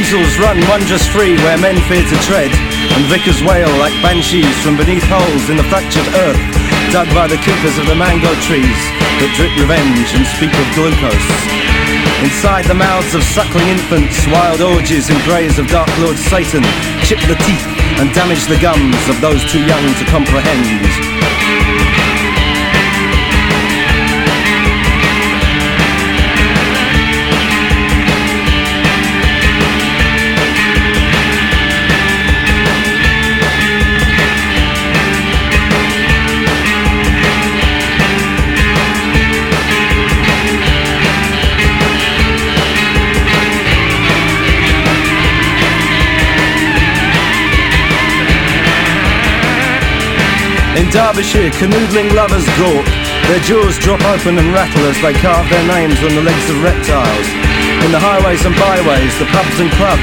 weasels run wondrous free where men fear to tread, and vicars wail like banshees from beneath holes in the fractured earth dug by the keepers of the mango trees that drip revenge and speak of glucose. Inside the mouths of suckling infants, wild orgies and greys of Dark Lord Satan chip the teeth and damage the gums of those too young to comprehend. In Derbyshire, canoodling lovers gawp. Their jaws drop open and rattle as they carve their names on the legs of reptiles. In the highways and byways, the pubs and clubs